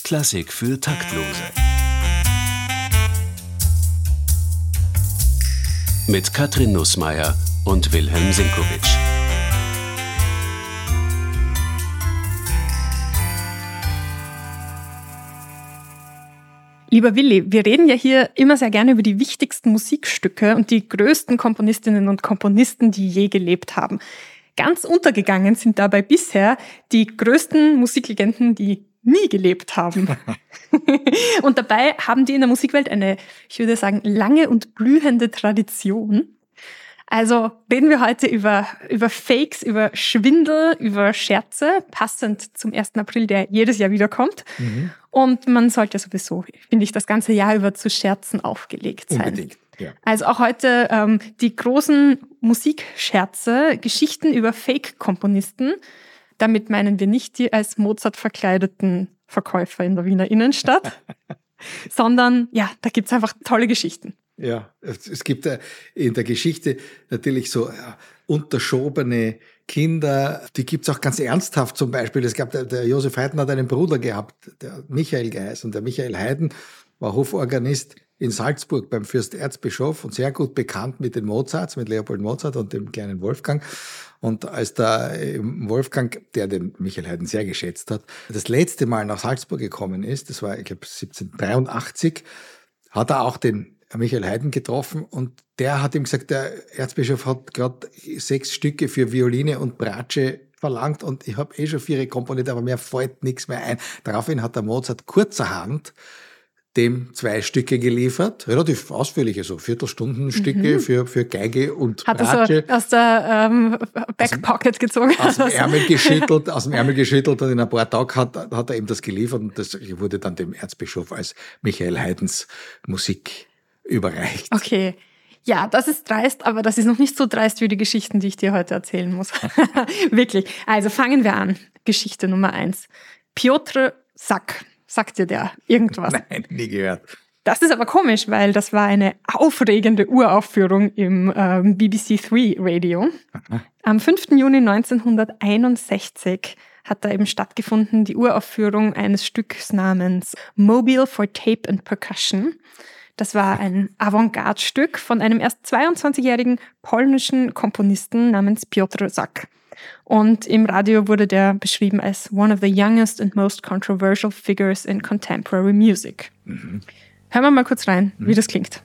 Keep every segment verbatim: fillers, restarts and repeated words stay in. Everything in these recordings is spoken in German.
Klassik für Taktlose. Mit Katrin Nussmeier und Wilhelm Sinkowitsch. Lieber Willi, wir reden ja hier immer sehr gerne über die wichtigsten Musikstücke und die größten Komponistinnen und Komponisten, die je gelebt haben. Ganz untergegangen sind dabei bisher die größten Musiklegenden, die nie gelebt haben. Und dabei haben die in der Musikwelt eine, ich würde sagen, lange und blühende Tradition. Also reden wir heute über, über Fakes, über Schwindel, über Scherze, passend zum ersten April, der jedes Jahr wiederkommt. Mhm. Und man sollte sowieso, finde ich, das ganze Jahr über zu Scherzen aufgelegt sein. Unbedingt, ja. Also auch heute ähm, die großen Musikscherze, Geschichten über Fake-Komponisten. Damit meinen wir nicht die als Mozart verkleideten Verkäufer in der Wiener Innenstadt, sondern ja, da gibt's einfach tolle Geschichten. Ja, es gibt in der Geschichte natürlich so unterschobene Kinder, die gibt's auch ganz ernsthaft zum Beispiel. Es gab, der, der Josef Haydn hat einen Bruder gehabt, der Michael geheißen. Und der Michael Haydn war Hoforganist in Salzburg beim Fürsterzbischof und sehr gut bekannt mit den Mozarts, mit Leopold Mozart und dem kleinen Wolfgang. Und als der Wolfgang, der den Michael Haydn sehr geschätzt hat, das letzte Mal nach Salzburg gekommen ist, das war, ich glaube, siebzehnhundertdreiundachtzig, hat er auch den Michael Haydn getroffen und der hat ihm gesagt, der Erzbischof hat gerade sechs Stücke für Violine und Bratsche verlangt und ich habe eh schon vier komponiert, aber mir fällt nichts mehr ein. Daraufhin hat der Mozart kurzerhand dem zwei Stücke geliefert, relativ ausführliche, so Viertelstundenstücke mhm. für, für Geige und hat Bratsche. Hat er so aus der ähm, Backpocket gezogen? Aus dem Ärmel geschüttelt, aus dem Ärmel geschüttelt und in ein paar Tagen hat, hat er ihm das geliefert und das wurde dann dem Erzbischof als Michael Haydns Musik überreicht. Okay. Ja, das ist dreist, aber das ist noch nicht so dreist wie die Geschichten, die ich dir heute erzählen muss. Wirklich. Also fangen wir an. Geschichte Nummer eins. Piotr Sack. Sagt dir der irgendwas? Nein, nie gehört. Das ist aber komisch, weil das war eine aufregende Uraufführung im ähm, B B C drei Radio. Aha. Am fünften Juni neunzehnhunderteinundsechzig hat da eben stattgefunden die Uraufführung eines Stücks namens Mobile for Tape and Percussion. Das war ein Avantgarde-Stück von einem erst zweiundzwanzigjährigen polnischen Komponisten namens Piotr Sack. Und im Radio wurde der beschrieben als one of the youngest and most controversial figures in contemporary music. Mhm. Hören wir mal kurz rein, mhm. wie das klingt.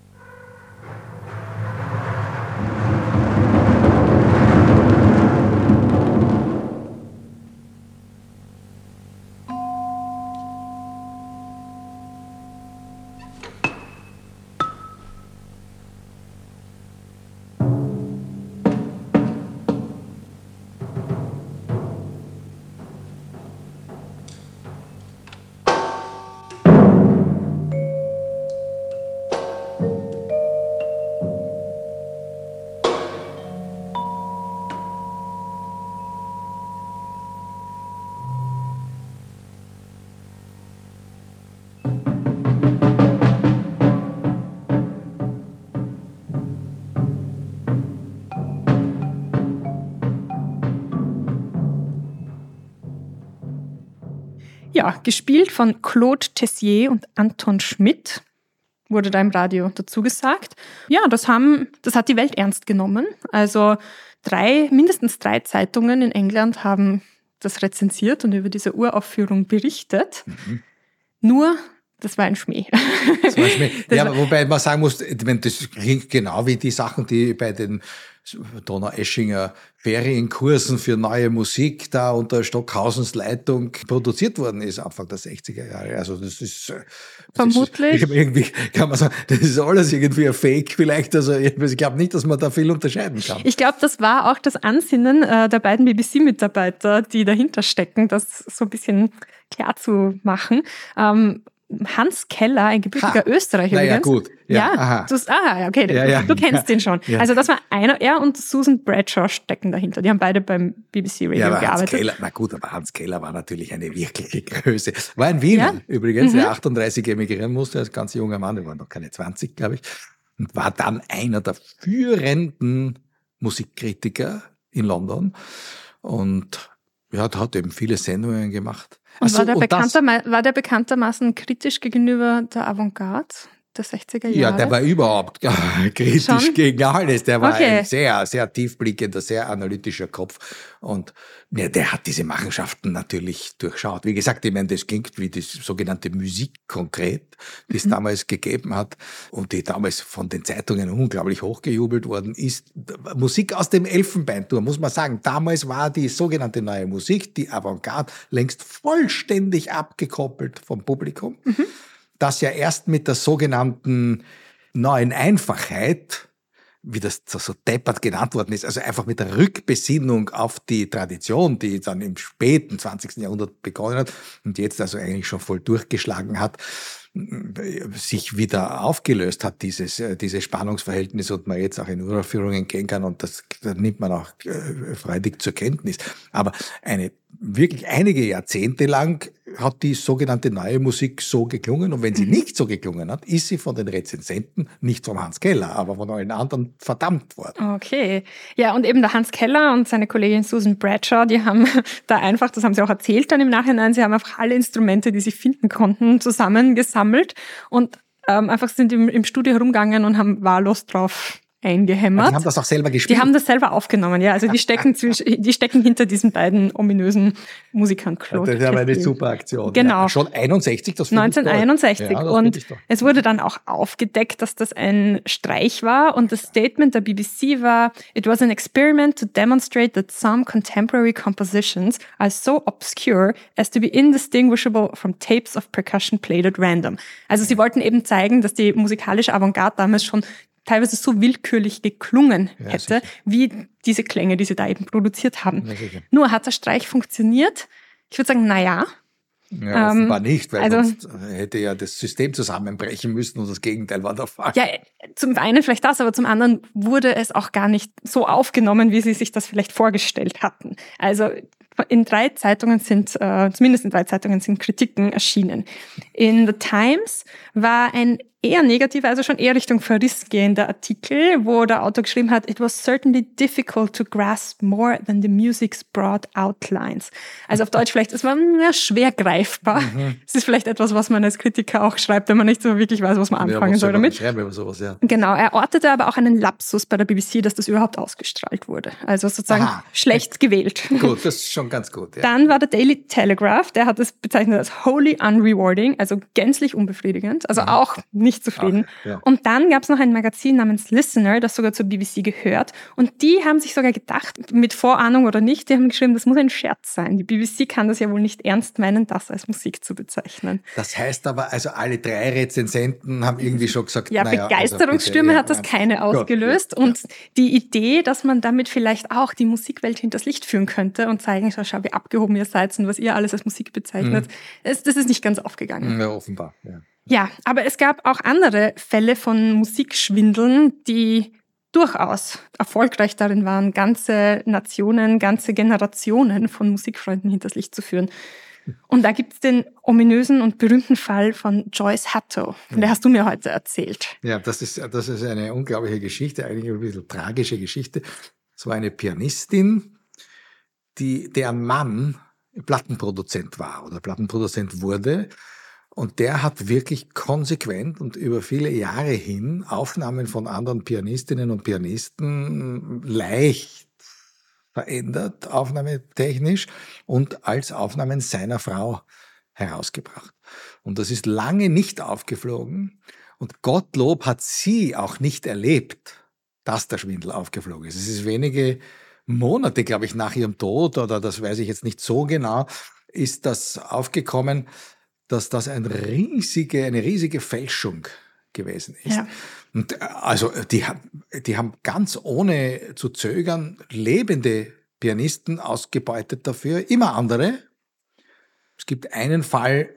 Ja, gespielt von Claude Tessier und Anton Schmidt, wurde da im Radio dazu gesagt. Ja, das haben, das hat die Welt ernst genommen. Also drei, mindestens drei Zeitungen in England haben das rezensiert und über diese Uraufführung berichtet. Mhm. Nur, das war ein Schmäh. Das war ein Schmäh. Ja, aber wobei man sagen muss, das klingt genau wie die Sachen, die bei den Donaueschinger Ferienkursen für neue Musik da unter Stockhausens Leitung produziert worden ist, Anfang der sechziger Jahre. Also das ist... Das Vermutlich. Ist, irgendwie kann man sagen, das ist alles irgendwie ein Fake vielleicht. Also ich glaube nicht, dass man da viel unterscheiden kann. Ich glaube, das war auch das Ansinnen äh, der beiden B B C-Mitarbeiter, die dahinter stecken, das so ein bisschen klar zu machen. Ähm, Hans Keller, ein gebürtiger ha. Österreicher Na übrigens. Ja, gut. Ja, ja, aha. Du, ah, okay, ja, ja. du kennst den schon. Ja. Also das war einer, er und Susan Bradshaw stecken dahinter. Die haben beide beim B B C Radio ja, aber gearbeitet. Hans Keller, na gut, aber Hans Keller war natürlich eine wirkliche Größe. War ein Wiener ja? übrigens, mhm. der achtunddreißig emigrieren musste, als ganz junger Mann, der war noch keine zwanzig, glaube ich, und war dann einer der führenden Musikkritiker in London und Ja, der hat eben viele Sendungen gemacht. Und, Ach so, war, der und das- bekannter, war der bekanntermaßen kritisch gegenüber der Avantgarde der sechziger Jahre? Ja, der war überhaupt kritisch Schon? gegen alles. Der war Okay. ein sehr, sehr tiefblickender, sehr analytischer Kopf. Und ja, der hat diese Machenschaften natürlich durchschaut. Wie gesagt, ich meine, das klingt wie die sogenannte Musik konkret, die es Mhm. damals gegeben hat und die damals von den Zeitungen unglaublich hochgejubelt worden ist. Musik aus dem Elfenbeinturm, muss man sagen. Damals war die sogenannte neue Musik, die Avantgarde, längst vollständig abgekoppelt vom Publikum. Mhm. Das ja erst mit der sogenannten neuen Einfachheit, wie das so deppert genannt worden ist, also einfach mit der Rückbesinnung auf die Tradition, die dann im späten zwanzigsten Jahrhundert begonnen hat und jetzt also eigentlich schon voll durchgeschlagen hat, sich wieder aufgelöst hat, dieses, dieses Spannungsverhältnis und man jetzt auch in Uraufführungen gehen kann und das, das nimmt man auch äh, freudig zur Kenntnis. Aber eine wirklich einige Jahrzehnte lang hat die sogenannte neue Musik so geklungen und wenn sie nicht so geklungen hat, ist sie von den Rezensenten, nicht von Hans Keller, aber von allen anderen verdammt worden. Okay. Ja, und eben der Hans Keller und seine Kollegin Susan Bradshaw, die haben da einfach, das haben sie auch erzählt dann im Nachhinein, sie haben einfach alle Instrumente, die sie finden konnten, zusammengesammelt und ähm, einfach sind im, im Studio herumgegangen und haben wahllos drauf eingehämmert. Die haben das auch selber gespielt? Die haben das selber aufgenommen, ja. Also die stecken zwischen, die stecken hinter diesen beiden ominösen Musikern. Claude Das ist aber eine Cloutier. super Aktion. Genau. Ja, schon einundsechzig, das finde ich toll. neunzehnhunderteinundsechzig. Ja, das und finde ich toll. es wurde dann auch aufgedeckt, dass das ein Streich war. Und das Statement der B B C war, it was an experiment to demonstrate that some contemporary compositions are so obscure as to be indistinguishable from tapes of percussion played at random. Also sie wollten eben zeigen, dass die musikalische Avantgarde damals schon teilweise so willkürlich geklungen Ja, hätte, sicher. wie diese Klänge, die sie da eben produziert haben. Ja, sicher. Nur hat der Streich funktioniert? Ich würde sagen, na ja. Ja, offenbar Ähm, nicht, weil also- sonst hätte ja das System zusammenbrechen müssen und das Gegenteil war der Fall. Ja, zum einen vielleicht das, aber zum anderen wurde es auch gar nicht so aufgenommen, wie sie sich das vielleicht vorgestellt hatten. Also in drei Zeitungen sind, äh, zumindest in drei Zeitungen sind Kritiken erschienen. In The Times war ein eher negativer, also schon eher Richtung Verriss gehender Artikel, wo der Autor geschrieben hat, it was certainly difficult to grasp more than the music's broad outlines. Also auf Deutsch vielleicht, es war ja, schwer greifbar. Es ist vielleicht etwas, was man als Kritiker auch schreibt, wenn man nicht so wirklich weiß, was man anfangen was soll soll man damit. schreiben über sowas, ja. Genau, er ortete aber auch einen Lapsus bei der B B C, dass das überhaupt ausgestrahlt wurde. Also sozusagen Aha. schlecht gewählt. Gut, das ist schon ganz gut. Ja. Dann war der Daily Telegraph, der hat es bezeichnet als wholly unrewarding, also gänzlich unbefriedigend, also auch nicht zufrieden. Ach, ja. Und dann gab es noch ein Magazin namens Listener, das sogar zur B B C gehört. Und die haben sich sogar gedacht, mit Vorahnung oder nicht, die haben geschrieben, das muss ein Scherz sein. Die B B C kann das ja wohl nicht ernst meinen, das als Musik zu bezeichnen. Das heißt aber, also alle drei Rezensenten haben irgendwie schon gesagt, Ja, naja, Begeisterungsstürme also hat das bitte, keine ja, ausgelöst. Gut, ja, Und die Idee, dass man damit vielleicht auch die Musikwelt hinters Licht führen könnte und zeigen, schau, schau, wie abgehoben ihr seid und was ihr alles als Musik bezeichnet, das, das ist nicht ganz aufgegangen. ja. Ja, offenbar. Ja. Ja, aber es gab auch andere Fälle von Musikschwindeln, die durchaus erfolgreich darin waren, ganze Nationen, ganze Generationen von Musikfreunden hinters Licht zu führen. Und da gibt es den ominösen und berühmten Fall von Joyce Hatto. Von der hast du mir heute erzählt. Ja, das ist, das ist eine unglaubliche Geschichte, eigentlich ein bisschen tragische Geschichte. Es war eine Pianistin, die, deren Mann Plattenproduzent war oder Plattenproduzent wurde. Und der hat wirklich konsequent und über viele Jahre hin Aufnahmen von anderen Pianistinnen und Pianisten leicht verändert, aufnahmetechnisch, und als Aufnahmen seiner Frau herausgebracht. Und das ist lange nicht aufgeflogen. Und Gottlob hat sie auch nicht erlebt, dass der Schwindel aufgeflogen ist. Es ist wenige Monate, glaube ich, nach ihrem Tod, oder das weiß ich jetzt nicht so genau, ist das aufgekommen, dass das ein riesige, eine riesige Fälschung gewesen ist. Ja. Und also die, die haben ganz ohne zu zögern lebende Pianisten ausgebeutet dafür, immer andere. Es gibt einen Fall,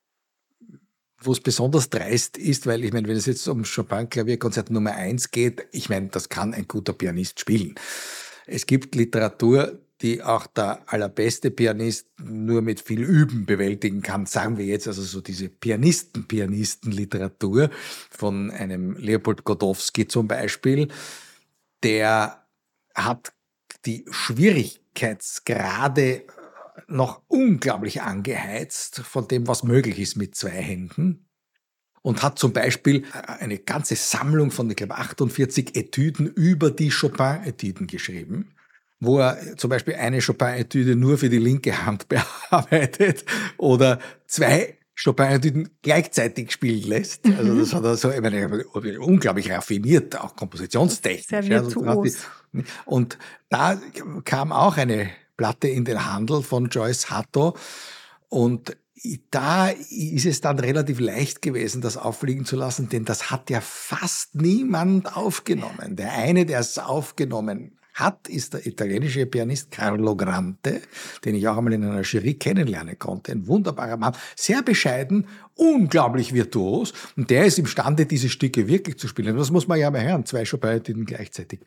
wo es besonders dreist ist, weil ich meine, wenn es jetzt um Chopin-Klavierkonzert Nummer eins geht, ich meine, das kann ein guter Pianist spielen. Es gibt Literatur, die auch der allerbeste Pianist nur mit viel Üben bewältigen kann. Sagen wir jetzt also so diese Pianisten-Pianisten-Literatur von einem Leopold Godowsky zum Beispiel. Der hat die Schwierigkeitsgrade noch unglaublich angeheizt von dem, was möglich ist mit zwei Händen. Und hat zum Beispiel eine ganze Sammlung von, ich glaube, achtundvierzig Etüden über die Chopin-Etüden geschrieben, wo er zum Beispiel eine Chopin-Etüde nur für die linke Hand bearbeitet oder zwei Chopin-Etüden gleichzeitig spielen lässt. Mhm. Also das hat er so, ich meine, unglaublich raffiniert, auch kompositionstechnisch. Sehr virtuos. Und da kam auch eine Platte in den Handel von Joyce Hatto und da ist es dann relativ leicht gewesen, das auffliegen zu lassen, denn das hat ja fast niemand aufgenommen. Der eine, der es aufgenommen hat, ist der italienische Pianist Carlo Grante, den ich auch einmal in einer Jury kennenlernen konnte. Ein wunderbarer Mann, sehr bescheiden, unglaublich virtuos. Und der ist imstande, diese Stücke wirklich zu spielen. Das muss man ja mal hören, zwei Chopin-Etüden gleichzeitig.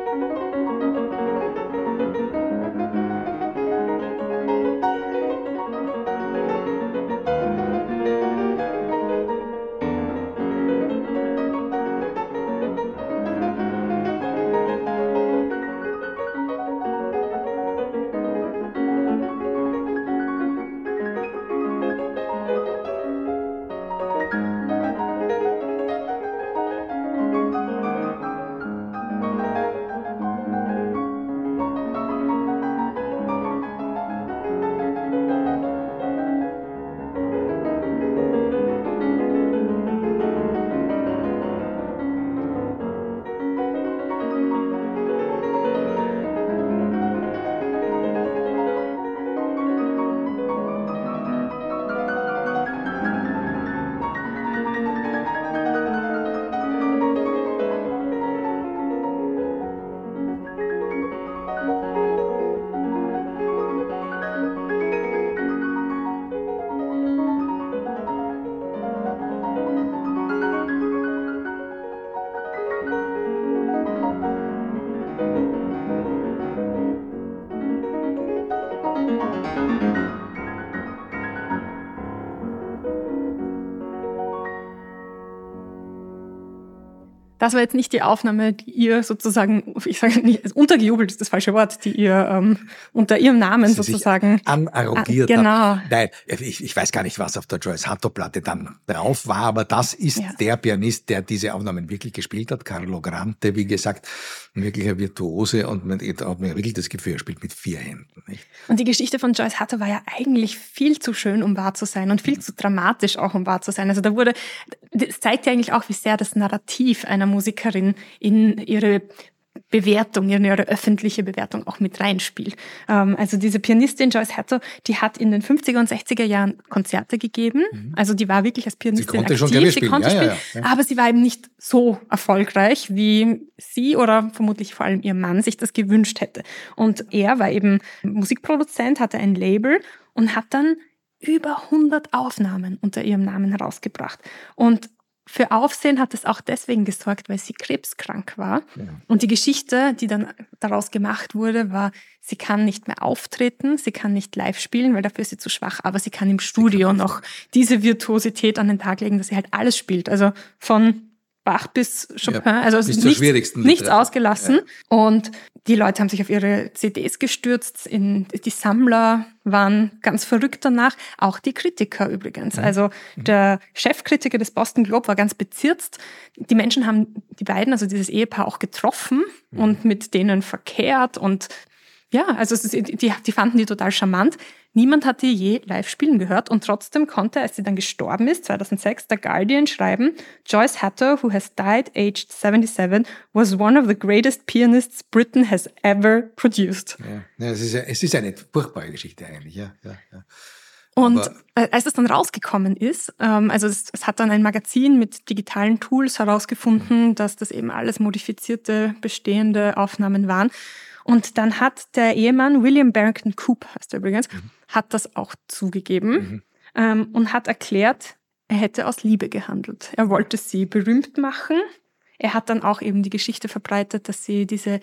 Das war jetzt nicht die Aufnahme, die ihr sozusagen, ich sage nicht, untergejubelt ist das falsche Wort, die ihr ähm, unter ihrem Namen Sie sozusagen anarrogiert an, genau. hat. Nein, ich, ich weiß gar nicht, was auf der Joyce Hatto-Platte dann drauf war, aber das ist ja. der Pianist, der diese Aufnahmen wirklich gespielt hat. Carlo Grante, wie gesagt, ein wirklicher Virtuose und man hat mir wirklich das Gefühl, er spielt mit vier Händen. Nicht? Und die Geschichte von Joyce Hatto war ja eigentlich viel zu schön, um wahr zu sein und viel mhm. zu dramatisch auch, um wahr zu sein. Also da wurde, das zeigt ja eigentlich auch, wie sehr das Narrativ einer Musikerin in ihre Bewertung, in ihre öffentliche Bewertung auch mit reinspielt. Also diese Pianistin Joyce Hatto, die hat in den fünfziger und sechziger Jahren Konzerte gegeben. Mhm. Also die war wirklich als Pianistin sie konnte aktiv. Schon Klavier sie spielen. konnte ja, spielen, ja, ja. aber sie war eben nicht so erfolgreich, wie sie oder vermutlich vor allem ihr Mann sich das gewünscht hätte. Und er war eben Musikproduzent, hatte ein Label und hat dann über hundert Aufnahmen unter ihrem Namen herausgebracht. Und für Aufsehen hat es auch deswegen gesorgt, weil sie krebskrank war. Ja. Und die Geschichte, die dann daraus gemacht wurde, war, sie kann nicht mehr auftreten, sie kann nicht live spielen, weil dafür ist sie zu schwach, aber sie kann im Studio noch diese Virtuosität an den Tag legen, dass sie halt alles spielt. Also von Bach bis Chopin, ja, also bis nichts, schwierigsten nichts ausgelassen. Ja. Und die Leute haben sich auf ihre C Ds gestürzt, in, die Sammler waren ganz verrückt danach, auch die Kritiker übrigens. Mhm. Also der Chefkritiker des Boston Globe war ganz bezirzt. Die Menschen haben die beiden, also dieses Ehepaar, auch getroffen mhm. und mit denen verkehrt und ja, also es ist, die, die fanden die total charmant. Niemand hat die je live spielen gehört und trotzdem konnte, als sie dann gestorben ist, zweitausendsechs, der Guardian schreiben, Joyce Hatto, who has died aged seventy-seven, was one of the greatest pianists Britain has ever produced. Ja, ja, es, ist, es ist eine furchtbare Geschichte eigentlich, ja. ja, ja. Und Aber als das dann rausgekommen ist, ähm, also es, es hat dann ein Magazin mit digitalen Tools herausgefunden, dass das eben alles modifizierte, bestehende Aufnahmen waren. Und dann hat der Ehemann, William Barrington Coop heißt er übrigens, mhm. hat das auch zugegeben mhm. ähm, und hat erklärt, er hätte aus Liebe gehandelt. Er wollte sie berühmt machen. Er hat dann auch eben die Geschichte verbreitet, dass sie diese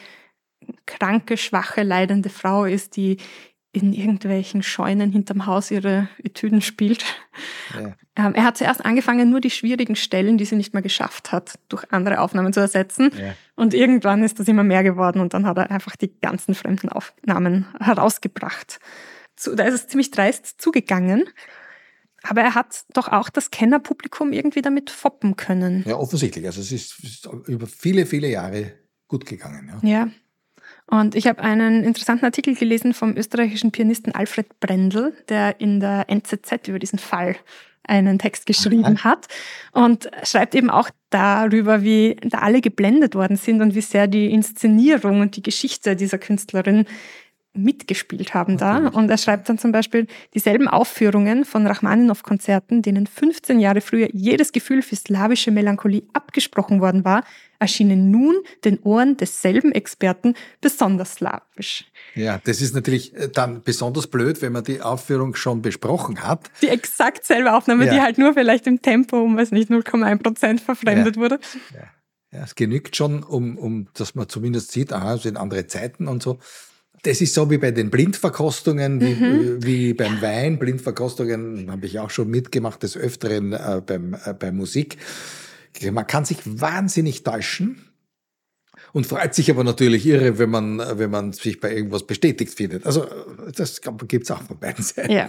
kranke, schwache, leidende Frau ist, die in irgendwelchen Scheunen hinterm Haus ihre Etüden spielt. Ja. Ähm, er hat zuerst angefangen, nur die schwierigen Stellen, die sie nicht mehr geschafft hat, durch andere Aufnahmen zu ersetzen. Ja. Und irgendwann ist das immer mehr geworden und dann hat er einfach die ganzen fremden Aufnahmen herausgebracht. zu, da ist es ziemlich dreist zugegangen. Aber er hat doch auch das Kennerpublikum irgendwie damit foppen können. Ja, offensichtlich. Also es ist, es ist über viele, viele Jahre gut gegangen. Ja. Ja. Und ich habe einen interessanten Artikel gelesen vom österreichischen Pianisten Alfred Brendel, der in der N Z Z über diesen Fall einen Text geschrieben Aha. hat und schreibt eben auch darüber, wie da alle geblendet worden sind und wie sehr die Inszenierung und die Geschichte dieser Künstlerin mitgespielt haben da. Und er schreibt dann zum Beispiel, dieselben Aufführungen von Rachmaninow-Konzerten, denen fünfzehn Jahre früher jedes Gefühl für slawische Melancholie abgesprochen worden war, erschienen nun den Ohren desselben Experten besonders slawisch. Ja, das ist natürlich dann besonders blöd, wenn man die Aufführung schon besprochen hat. Die exakt selbe Aufnahme, ja. die halt nur vielleicht im Tempo um, weiß nicht, null Komma eins Prozent verfremdet ja. wurde. Ja. Ja, es genügt schon, um, um, dass man zumindest sieht, aha, es sind andere Zeiten und so. Das ist so wie bei den Blindverkostungen, wie, mhm. wie beim Wein. Blindverkostungen habe ich auch schon mitgemacht, des Öfteren äh, beim, äh, bei Musik. Man kann sich wahnsinnig täuschen und freut sich aber natürlich irre, wenn man, wenn man sich bei irgendwas bestätigt findet. Also das gibt es auch von beiden Seiten. Ja.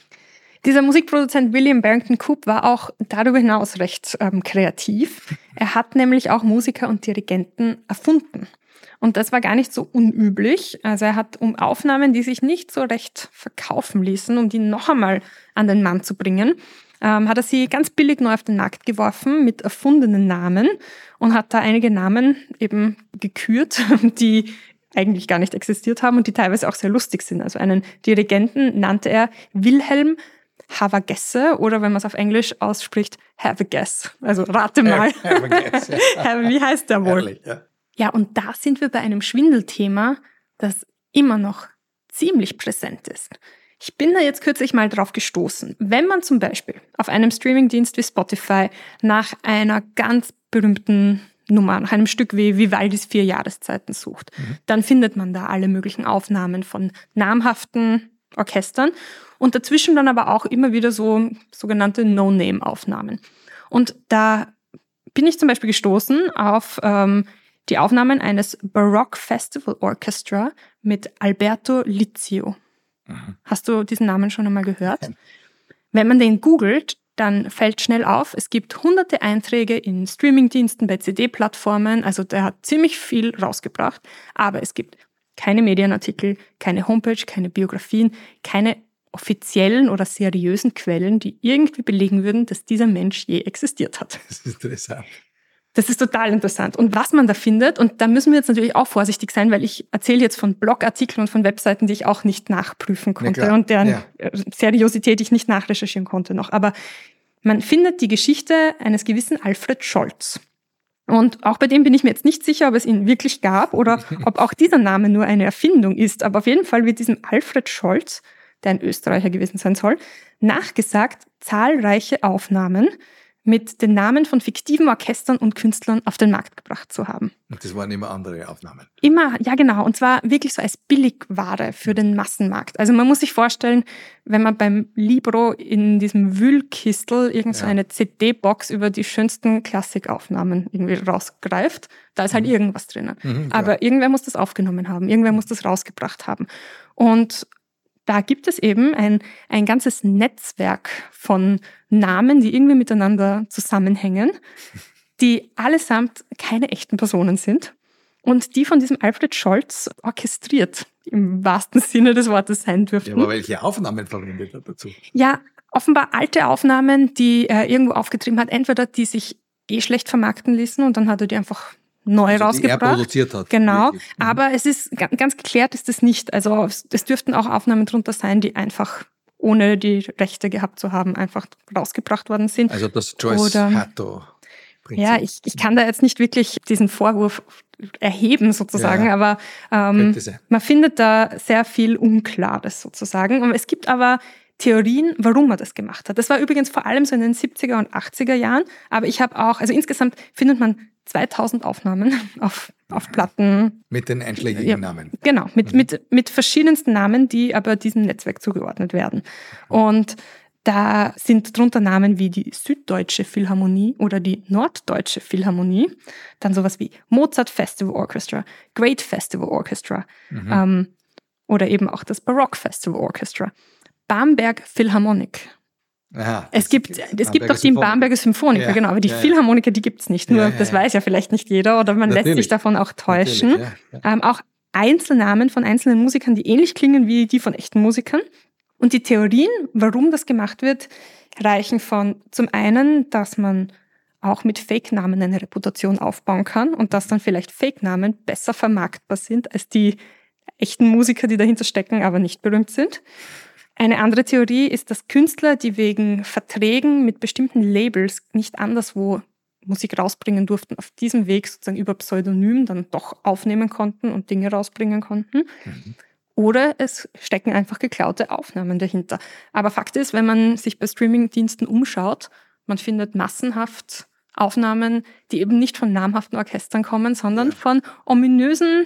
Dieser Musikproduzent William Barrington Coop war auch darüber hinaus recht ähm, kreativ. Er hat nämlich auch Musiker und Dirigenten erfunden. Und das war gar nicht so unüblich. Also er hat um Aufnahmen, die sich nicht so recht verkaufen ließen, um die noch einmal an den Mann zu bringen, ähm, hat er sie ganz billig neu auf den Markt geworfen mit erfundenen Namen und hat da einige Namen eben gekürt, die eigentlich gar nicht existiert haben und die teilweise auch sehr lustig sind. Also einen Dirigenten nannte er Wilhelm Have a Guesse oder wenn man es auf Englisch ausspricht, Have a Guess. Also rate mal. Have a guess, ja. Wie heißt der wohl? Herrlich, ja. Ja, und da sind wir bei einem Schwindelthema, das immer noch ziemlich präsent ist. Ich bin da jetzt kürzlich mal drauf gestoßen. Wenn man zum Beispiel auf einem Streamingdienst wie Spotify nach einer ganz berühmten Nummer, nach einem Stück wie Vivaldis Vier Jahreszeiten sucht, mhm. dann findet man da alle möglichen Aufnahmen von namhaften Orchestern und dazwischen dann aber auch immer wieder so sogenannte No-Name-Aufnahmen. Und da bin ich zum Beispiel gestoßen auf ähm, die Aufnahmen eines Baroque Festival Orchestra mit Alberto Lizio. Mhm. Hast du diesen Namen schon einmal gehört? Nein. Wenn man den googelt, dann fällt schnell auf, es gibt hunderte Einträge in Streamingdiensten, bei C D-Plattformen, also der hat ziemlich viel rausgebracht, aber es gibt keine Medienartikel, keine Homepage, keine Biografien, keine offiziellen oder seriösen Quellen, die irgendwie belegen würden, dass dieser Mensch je existiert hat. Das ist interessant. Das ist total interessant. Und was man da findet, und da müssen wir jetzt natürlich auch vorsichtig sein, weil ich erzähle jetzt von Blogartikeln und von Webseiten, die ich auch nicht nachprüfen konnte ja, und deren ja. Seriosität ich nicht nachrecherchieren konnte noch. Aber man findet die Geschichte eines gewissen Alfred Scholz. Und auch bei dem bin ich mir jetzt nicht sicher, ob es ihn wirklich gab oder ob auch dieser Name nur eine Erfindung ist. Aber auf jeden Fall wird diesem Alfred Scholz, der ein Österreicher gewesen sein soll, nachgesagt, zahlreiche Aufnahmen mit den Namen von fiktiven Orchestern und Künstlern auf den Markt gebracht zu haben. Und das waren immer andere Aufnahmen? Immer, ja genau. Und zwar wirklich so als Billigware für den Massenmarkt. Also man muss sich vorstellen, wenn man beim Libro in diesem Wühlkistel irgend so ja. eine C D-Box über die schönsten Klassikaufnahmen irgendwie rausgreift, da ist halt mhm. irgendwas drinnen. Mhm, Aber irgendwer muss das aufgenommen haben, irgendwer muss das rausgebracht haben. Und da gibt es eben ein, ein ganzes Netzwerk von Namen, die irgendwie miteinander zusammenhängen, die allesamt keine echten Personen sind und die von diesem Alfred Scholz orchestriert, im wahrsten Sinne des Wortes sein dürften. Ja, aber welche Aufnahmen verwendet er dazu? Ja, offenbar alte Aufnahmen, die er irgendwo aufgetrieben hat, entweder die sich eh schlecht vermarkten ließen und dann hat er die einfach neu also rausgebracht. Die er produziert hat. Genau, mhm. aber es ist ganz geklärt ist es nicht. Also es dürften auch Aufnahmen drunter sein, die einfach ohne die Rechte gehabt zu haben, einfach rausgebracht worden sind. Also das Joyce Hatto-Prinzip. Ja, ich, ich kann da jetzt nicht wirklich diesen Vorwurf erheben sozusagen, ja, aber ähm, man findet da sehr viel Unklares sozusagen. Und es gibt aber Theorien, warum er das gemacht hat. Das war übrigens vor allem so in den siebziger und achtziger Jahren, aber ich habe auch, also insgesamt findet man zweitausend Aufnahmen auf, auf Platten. Mit den einschlägigen ja, Namen. Genau, mit, mhm. mit, mit verschiedensten Namen, die aber diesem Netzwerk zugeordnet werden. Und da sind drunter Namen wie die Süddeutsche Philharmonie oder die Norddeutsche Philharmonie, dann sowas wie Mozart Festival Orchestra, Great Festival Orchestra, mhm. ähm, oder eben auch das Baroque Festival Orchestra. Bamberg Philharmonic. Aha, es gibt, es gibt auch die Bamberger Symphoniker, ja, genau, aber die ja, Philharmoniker, die gibt's nicht. Nur, ja, ja, das weiß ja vielleicht nicht jeder oder man Natürlich. lässt sich davon auch täuschen. Ja, ja. Ähm, auch Einzelnamen von einzelnen Musikern, die ähnlich klingen wie die von echten Musikern. Und die Theorien, warum das gemacht wird, reichen von zum einen, dass man auch mit Fake-Namen eine Reputation aufbauen kann und dass dann vielleicht Fake-Namen besser vermarktbar sind als die echten Musiker, die dahinter stecken, aber nicht berühmt sind. Eine andere Theorie ist, dass Künstler, die wegen Verträgen mit bestimmten Labels nicht anderswo Musik rausbringen durften, auf diesem Weg sozusagen über Pseudonym dann doch aufnehmen konnten und Dinge rausbringen konnten. Mhm. Oder es stecken einfach geklaute Aufnahmen dahinter. Aber Fakt ist, wenn man sich bei Streamingdiensten umschaut, man findet massenhaft Aufnahmen, die eben nicht von namhaften Orchestern kommen, sondern ja. von ominösen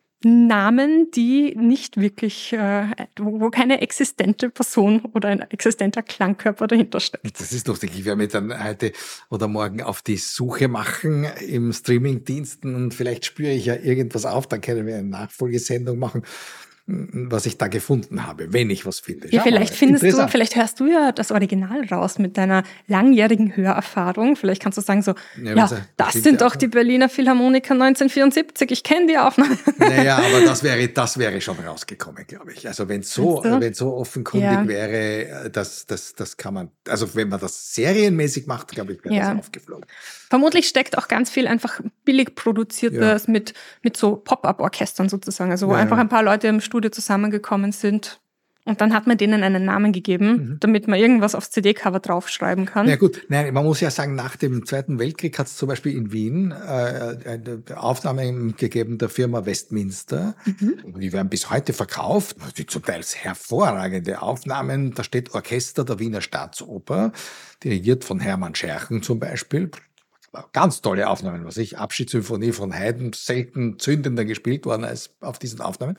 Namen, die nicht wirklich, äh, wo keine existente Person oder ein existenter Klangkörper dahinter steckt. Das ist lustig. Ich werde mich dann heute oder morgen auf die Suche machen im Streamingdiensten und vielleicht spüre ich ja irgendwas auf, dann können wir eine Nachfolgesendung machen, was ich da gefunden habe, wenn ich was finde. Ja, vielleicht findest du, vielleicht hörst du ja das Original raus mit deiner langjährigen Hörerfahrung. Vielleicht kannst du sagen so, ja, ja das sind doch die Berliner Philharmoniker neunzehnhundertvierundsiebzig, ich kenne die Aufnahmen. Naja, aber das wäre, das wäre schon rausgekommen, glaube ich. Also wenn so, wenn so offenkundig ja. wäre, das, das, das kann man, also wenn man das serienmäßig macht, glaube ich, wäre ja. das aufgeflogen. Vermutlich steckt auch ganz viel einfach billig produziertes ja. mit, mit so Pop-up-Orchestern sozusagen, also wo ja, einfach ein paar Leute im Studio zusammengekommen sind und dann hat man denen einen Namen gegeben, mhm. damit man irgendwas aufs C D-Cover draufschreiben kann. Na gut, nein, man muss ja sagen, nach dem Zweiten Weltkrieg hat es zum Beispiel in Wien äh, Aufnahmen gegeben der Firma Westminster. Mhm. Die werden bis heute verkauft, die zum Teil hervorragende Aufnahmen. Da steht Orchester der Wiener Staatsoper, dirigiert von Hermann Scherchen zum Beispiel. Ganz tolle Aufnahmen, was ich, Abschiedssymphonie von Haydn, selten zündender gespielt worden als auf diesen Aufnahmen.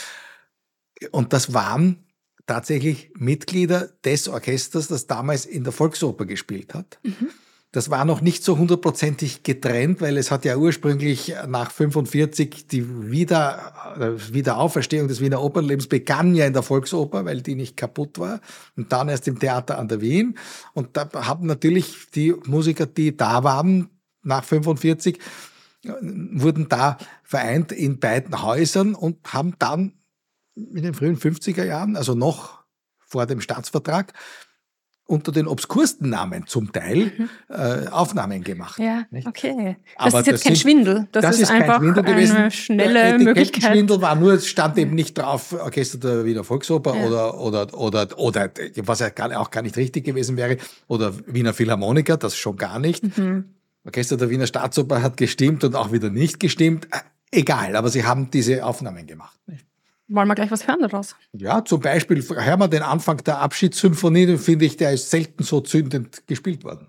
Und das waren tatsächlich Mitglieder des Orchesters, das damals in der Volksoper gespielt hat. Mhm. Das war noch nicht so hundertprozentig getrennt, weil es hat ja ursprünglich nach fünfundvierzig die Wieder, Wiederauferstehung des Wiener Opernlebens begann ja in der Volksoper, weil die nicht kaputt war. Und dann erst im Theater an der Wien. Und da haben natürlich die Musiker, die da waren nach fünfundvierzig, wurden da vereint in beiden Häusern und haben dann in den frühen fünfziger Jahren, also noch vor dem Staatsvertrag, unter den obskursten Namen zum Teil mhm. äh, Aufnahmen gemacht. Ja, nicht? Okay. Das Aber ist jetzt das kein sind, Schwindel. Das, das ist, ist einfach Schwindel gewesen. Eine schnelle der Möglichkeit. Schwindel war nur, es stand eben nicht drauf, Orchester der Wiener Volksoper ja. oder, oder, oder, oder, was ja auch gar nicht richtig gewesen wäre, oder Wiener Philharmoniker, das schon gar nicht. Mhm. Orchester der Wiener Staatsoper hat gestimmt und auch wieder nicht gestimmt. Egal, aber sie haben diese Aufnahmen gemacht. Nicht? Wollen wir gleich was hören daraus? Ja, zum Beispiel hören wir den Anfang der Abschiedssymphonie, den finde ich, der ist selten so zündend gespielt worden.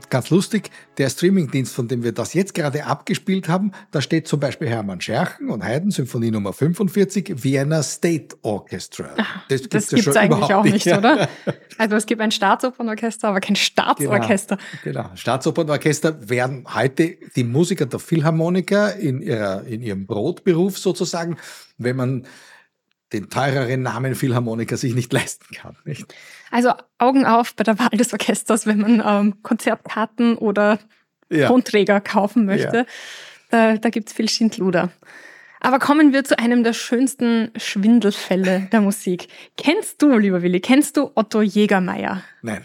Ganz lustig, der Streamingdienst, von dem wir das jetzt gerade abgespielt haben, da steht zum Beispiel Hermann Scherchen und Haydn, Symphonie Nummer fünfundvierzig, Vienna State Orchestra. Ach, das das gibt es ja eigentlich auch nicht, nicht, oder? Also es gibt ein Staatsopernorchester, aber kein Staatsorchester. Genau, genau. Staatsopernorchester werden heute die Musiker der Philharmoniker in, ihrer, in ihrem Brotberuf sozusagen, wenn man den teureren Namen Philharmoniker sich nicht leisten kann. Nicht? Also Augen auf bei der Wahl des Orchesters, wenn man ähm, Konzertkarten oder Ja. Tonträger kaufen möchte. Da, da gibt es viel Schindluder. Aber kommen wir zu einem der schönsten Schwindelfälle der Musik. Kennst du, lieber Willi, kennst du Otto Jägermeier? Nein.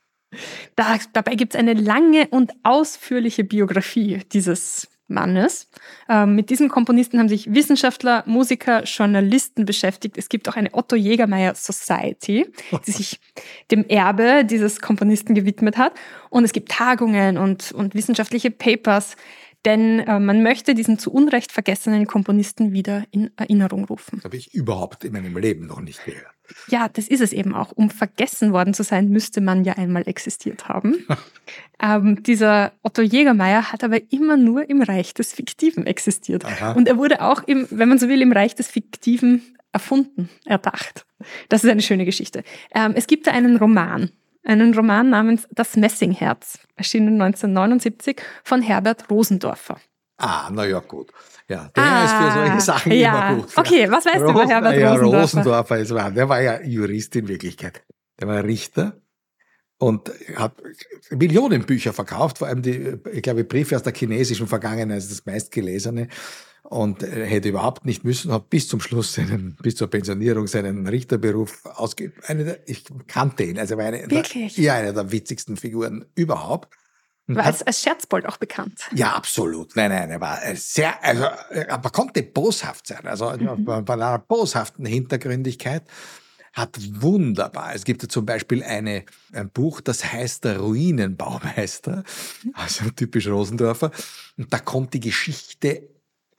Da, dabei gibt es eine lange und ausführliche Biografie dieses Mannes. Ähm, mit diesem Komponisten haben sich Wissenschaftler, Musiker, Journalisten beschäftigt. Es gibt auch eine Otto Jägermeier Society, die sich dem Erbe dieses Komponisten gewidmet hat. Und es gibt Tagungen und, und wissenschaftliche Papers, denn äh, man möchte diesen zu Unrecht vergessenen Komponisten wieder in Erinnerung rufen. Das habe ich überhaupt in meinem Leben noch nicht gehört. Ja, das ist es eben auch. Um vergessen worden zu sein, müsste man ja einmal existiert haben. ähm, dieser Otto Jägermeier hat aber immer nur im Reich des Fiktiven existiert. Aha. Und er wurde auch, im, wenn man so will, im Reich des Fiktiven erfunden, erdacht. Das ist eine schöne Geschichte. Ähm, es gibt da einen Roman, einen Roman namens Das Messingherz, erschienen neunzehnhundertneunundsiebzig von Herbert Rosendorfer. Ah, na ja, gut. Ja, der Ah, ist für solche Sachen ja. immer gut. Okay, was weißt du über Herbert ja, Rosendorfer? Rosendorfer ist wahr. Der war ja Jurist in Wirklichkeit. Der war Richter und hat Millionen Bücher verkauft, vor allem die, ich glaube, Briefe aus der chinesischen Vergangenheit, das meistgelesene. Und er hätte überhaupt nicht müssen, hat bis zum Schluss, seinen, bis zur Pensionierung, seinen Richterberuf ausgeübt. Eine der, ich kannte ihn, also war eine, Wirklich? Der, ja, eine der witzigsten Figuren überhaupt. Und War hat- als, als Scherzbold auch bekannt. ja, absolut. Nein, nein, er war sehr, also, aber konnte boshaft sein. Also, Mhm. bei einer boshaften Hintergründigkeit hat wunderbar. Es gibt ja zum Beispiel eine, ein Buch, das heißt Der Ruinenbaumeister. Also typisch Rosendorfer. Und da kommt die Geschichte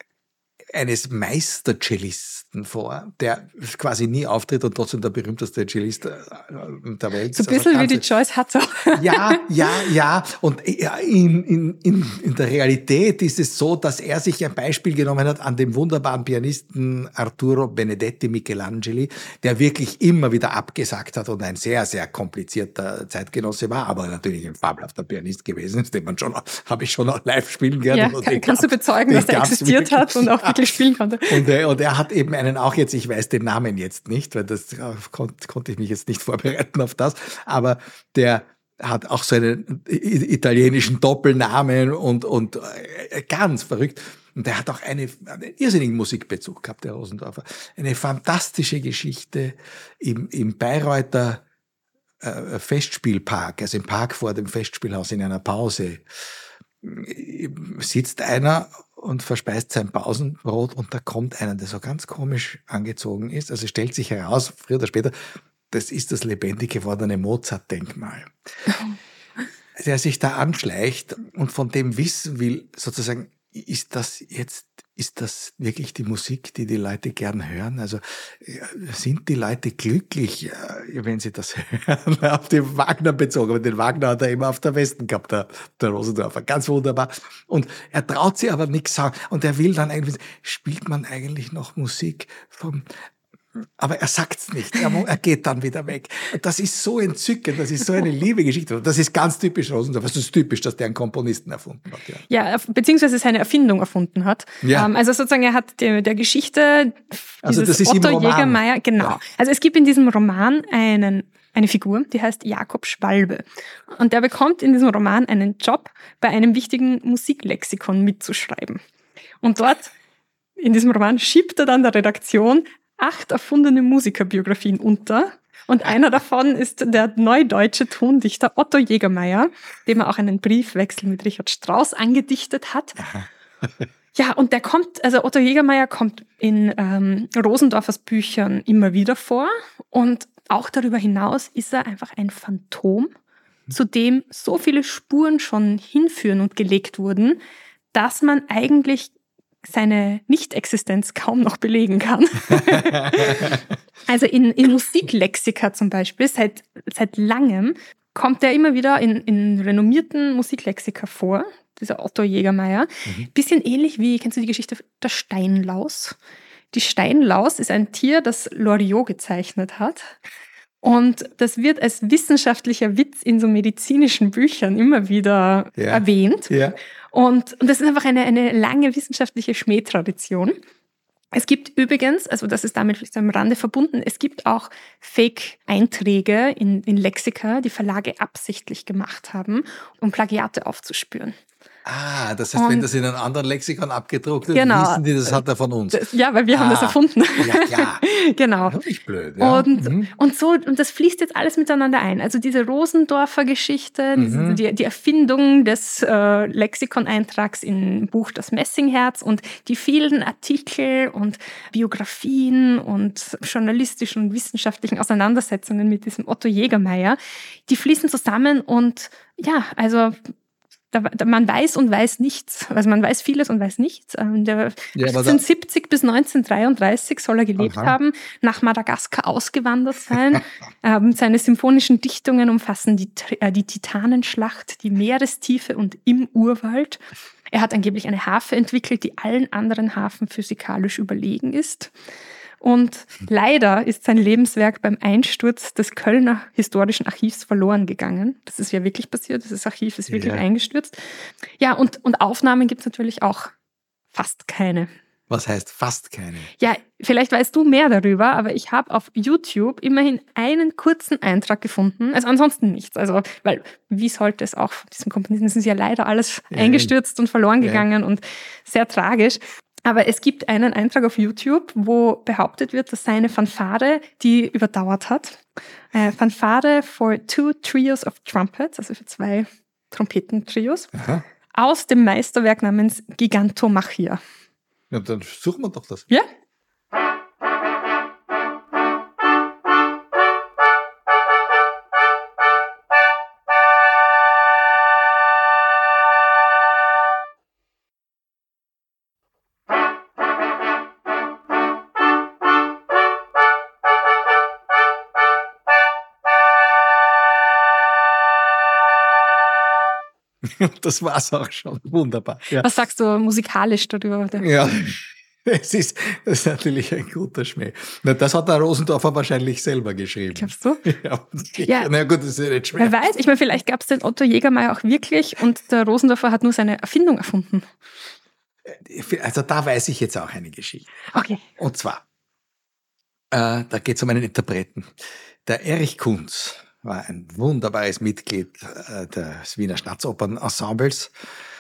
eines Meistercellisten vor, der quasi nie auftritt und trotzdem der berühmteste Cellist der Welt So ist. ein bisschen Also wie die ganze- Joyce Hatzer. ja, ja, ja. Und ja, in, in, in, in der Realität ist es so, dass er sich ein Beispiel genommen hat an dem wunderbaren Pianisten Arturo Benedetti Michelangeli, der wirklich immer wieder abgesagt hat und ein sehr, sehr komplizierter Zeitgenosse war, aber natürlich ein fabelhafter Pianist gewesen ist, den man schon, habe ich schon auch live spielen gehört. Ja, Und kann, den kannst du gab's- bezeugen, den dass er gab's existiert wirklich. hat und auch Ja. wirklich spielen konnte? Und er, und er hat eben einen auch jetzt, ich weiß den Namen jetzt nicht, weil das äh, kon- konnte ich mich jetzt nicht vorbereiten auf das, aber der hat auch so einen i- italienischen Doppelnamen und, und äh, ganz verrückt. Und der hat auch eine, einen irrsinnigen Musikbezug gehabt, der Rosendorfer. Eine fantastische Geschichte im, im Bayreuther äh, Festspielpark, also im Park vor dem Festspielhaus in einer Pause, sitzt einer und verspeist sein Pausenbrot und da kommt einer, der so ganz komisch angezogen ist. Also stellt sich heraus, früher oder später, das ist das lebendig gewordene Mozart-Denkmal. Der sich da anschleicht und von dem wissen will, sozusagen, ist das jetzt, ist das wirklich die Musik, die die Leute gern hören? Also ja, sind die Leute glücklich, äh, wenn sie das hören? Auf den Wagner bezogen, aber den Wagner hat er immer auf der Westen gehabt, der, der Rosendorfer. Ganz wunderbar. Und er traut sich aber nichts sagen. Und er will dann eigentlich, spielt man eigentlich noch Musik vom... Aber er sagt's nicht. Er, er geht dann wieder weg. Das ist so entzückend. Das ist so eine liebe Geschichte. Das ist ganz typisch Rosendorfer. Das ist typisch, dass der einen Komponisten erfunden hat. Ja. Ja, beziehungsweise seine Erfindung erfunden hat. Ja. Ähm, also sozusagen, er hat der, der Geschichte Also dieses das ist im Otto Roman. Jägermeier, genau. Ja. Also es gibt in diesem Roman einen, eine Figur, die heißt Jakob Schwalbe. Und der bekommt in diesem Roman einen Job, bei einem wichtigen Musiklexikon mitzuschreiben. Und dort, in diesem Roman, schiebt er dann der Redaktion acht erfundene Musikerbiografien unter. Und einer davon ist der neudeutsche Tondichter Otto Jägermeier, dem er auch einen Briefwechsel mit Richard Strauss angedichtet hat. Ja, und der kommt, also Otto Jägermeier kommt in ähm, Rosendorfers Büchern immer wieder vor. Und auch darüber hinaus ist er einfach ein Phantom, zu dem so viele Spuren schon hinführen und gelegt wurden, dass man eigentlich seine Nicht-Existenz kaum noch belegen kann. Also in, in Musiklexika zum Beispiel, seit, seit langem kommt der immer wieder in, in renommierten Musiklexika vor, dieser Otto Jägermeier. Mhm. Bisschen ähnlich wie, kennst du die Geschichte der Steinlaus? Die Steinlaus ist ein Tier, das Loriot gezeichnet hat. Und das wird als wissenschaftlicher Witz in so medizinischen Büchern immer wieder ja. erwähnt. Ja. Und, und das ist einfach eine, eine lange wissenschaftliche Schmähtradition. Es gibt übrigens, also das ist damit vielleicht am Rande verbunden, es gibt auch Fake-Einträge in, in Lexika, die Verlage absichtlich gemacht haben, um Plagiate aufzuspüren. Ah, das heißt, und wenn das in einem anderen Lexikon abgedruckt ist, genau, wissen die, das hat er von uns. Das, ja, weil wir ah, haben das erfunden. Ja, klar. Genau. Wirklich blöd, ja. Und, mhm. und so, und das fließt jetzt alles miteinander ein. Also diese Rosendorfer Geschichte, mhm. die, die Erfindung des äh, Lexikoneintrags im Buch Das Messingherz und die vielen Artikel und Biografien und journalistischen und wissenschaftlichen Auseinandersetzungen mit diesem Otto Jägermeier, die fließen zusammen und ja, also Da, da, man weiß und weiß nichts. Also man weiß vieles und weiß nichts. Der ja, achtzehnhundertsiebzig bis neunzehnhundertdreiunddreißig soll er gelebt Aha. haben, nach Madagaskar ausgewandert sein. ähm, seine symphonischen Dichtungen umfassen die, äh, die Titanenschlacht, die Meerestiefe und Im Urwald. Er hat angeblich eine Harfe entwickelt, die allen anderen Harfen physikalisch überlegen ist. Und leider ist sein Lebenswerk beim Einsturz des Kölner Historischen Archivs verloren gegangen. Das ist ja wirklich passiert. Das Archiv ist wirklich ja. eingestürzt. Ja, und, und Aufnahmen gibt es natürlich auch fast keine. Was heißt fast keine? Ja, vielleicht weißt du mehr darüber, aber ich habe auf YouTube immerhin einen kurzen Eintrag gefunden. Also ansonsten nichts. Also, weil wie sollte es auch von diesem Komponisten? Es ist ja leider alles ja, eingestürzt und verloren gegangen ja. und sehr tragisch. Aber es gibt einen Eintrag auf YouTube, wo behauptet wird, dass seine Fanfare die überdauert hat. Äh, Fanfare for two trios of trumpets, also für zwei Trompetentrios, Aha. aus dem Meisterwerk namens Gigantomachia. Ja, dann suchen wir doch das. Ja? Das war's auch schon. Wunderbar. Ja. Was sagst du musikalisch darüber? Ja, es ist, das ist natürlich ein guter Schmäh. Na, das hat der Rosendorfer wahrscheinlich selber geschrieben. Glaubst du? Ja, ja. Na gut, das ist ja nicht schwer. Wer weiß, ich meine, vielleicht gab es den Otto Jägermeier auch wirklich und der Rosendorfer hat nur seine Erfindung erfunden. Also da weiß ich jetzt auch eine Geschichte. Okay. Und zwar, äh, da geht es um einen Interpreten. Der Erich Kunz war ein wunderbares Mitglied äh, des Wiener Staatsopernen-Ensembles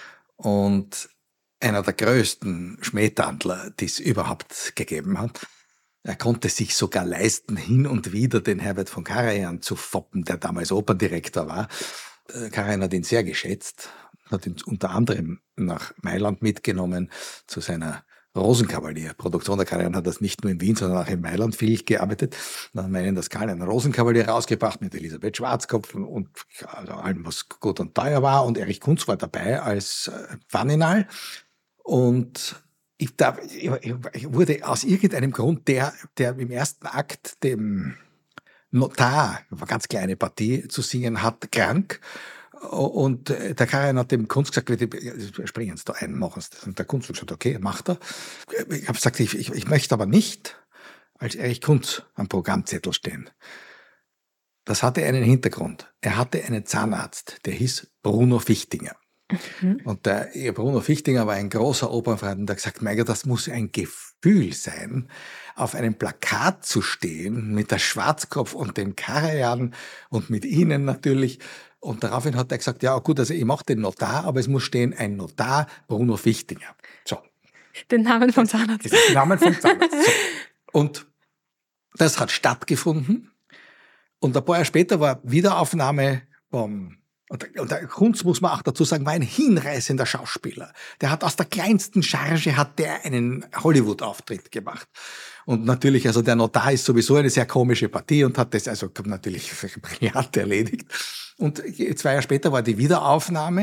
und einer der größten Schmähtandler, die es überhaupt gegeben hat. Er konnte sich sogar leisten, hin und wieder den Herbert von Karajan zu foppen, der damals Operndirektor war. Äh, Karajan hat ihn sehr geschätzt, hat ihn unter anderem nach Mailand mitgenommen zu seiner Rosenkavalier. Produktion der Karajan hat das nicht nur in Wien, sondern auch in Mailand viel gearbeitet. Dann haben wir in der Skala einen Rosenkavalier rausgebracht mit Elisabeth Schwarzkopf und also allem, was gut und teuer war. Und Erich Kunz war dabei als Faninal. Und ich, da, ich wurde aus irgendeinem Grund, der, der im ersten Akt dem Notar, eine ganz kleine Partie zu singen hat, krank. Und der Karajan hat dem Kunz gesagt, springen Sie da ein, machen Sie das. Und der Kunz hat gesagt, okay, macht er. Ich habe gesagt, ich, ich, ich möchte aber nicht als Erich Kunz am Programmzettel stehen. Das hatte einen Hintergrund. Er hatte einen Zahnarzt, der hieß Bruno Fichtinger. Mhm. Und der Bruno Fichtinger war ein großer Opernfreund und der hat gesagt, mein Gott, das muss ein Gefühl sein, auf einem Plakat zu stehen mit der Schwarzkopf und dem Karajan und mit Ihnen natürlich. Und daraufhin hat er gesagt, ja gut, also ich mache den Notar, aber es muss stehen, ein Notar, Bruno Fichtinger. So. Den Namen vom Zahnarzt. Den Namen vom Zahnarzt. So. Und das hat stattgefunden. Und ein paar Jahre später war Wiederaufnahme vom, und der, und der Kunz, muss man auch dazu sagen, war ein hinreißender Schauspieler. Der hat aus der kleinsten Charge hat der einen Hollywood-Auftritt gemacht. Und natürlich, also der Notar ist sowieso eine sehr komische Partie und hat das also natürlich brillant erledigt. Und zwei Jahre später war die Wiederaufnahme